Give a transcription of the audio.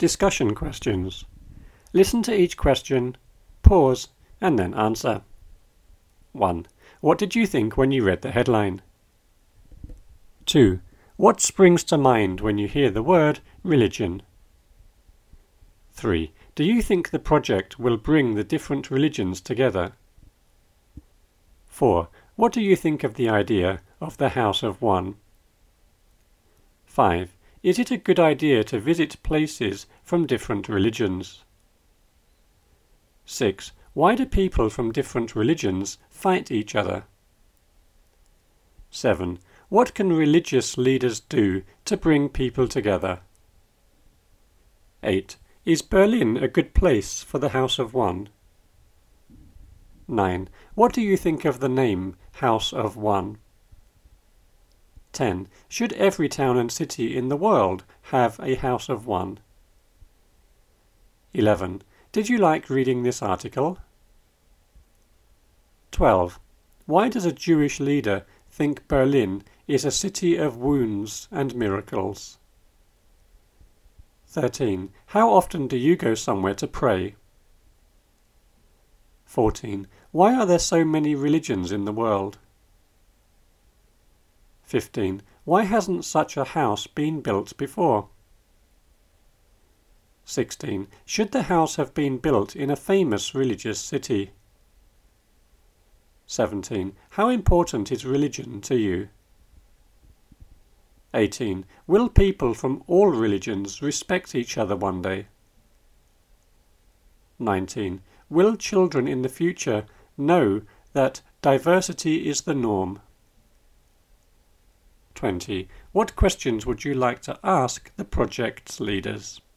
Discussion questions. Listen to each question, pause, and then answer. 1. What did you think when you read the headline? 2. What springs to mind when you hear the word religion? 3. Do you think the project will bring the different religions together? 4. What do you think of the idea of the House of One? 5. Is it a good idea to visit places from different religions? 6. Why do people from different religions fight each other? 7. What can religious leaders do to bring people together? 8. Is Berlin a good place for the House of One? 9. What do you think of the name House of One? 10. Should every town and city in the world have a House of One? 11. Did you like reading this article? 12. Why does a Jewish leader think Berlin is a city of wounds and miracles? 13. How often do you go somewhere to pray? 14. Why are there so many religions in the world? 15. Why hasn't such a house been built before? 16. Should the house have been built in a famous religious city? 17. How important is religion to you? 18. Will people from all religions respect each other one day? 19. Will children in the future know that diversity is the norm? 20. What questions would you like to ask the project's leaders?